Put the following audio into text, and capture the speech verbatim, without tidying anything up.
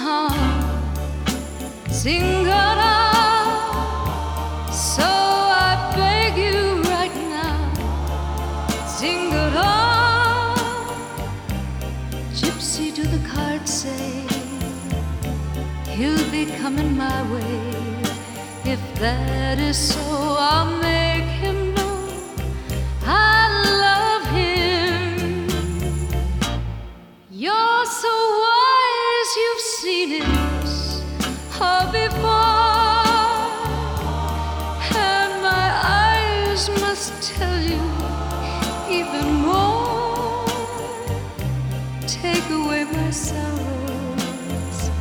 harm. Zingara, so I beg you right now. Zingara, gypsy, do the cards say he'll be coming my way? If that is so, I'll make him know I love him. You're so wise, you've seen it all before.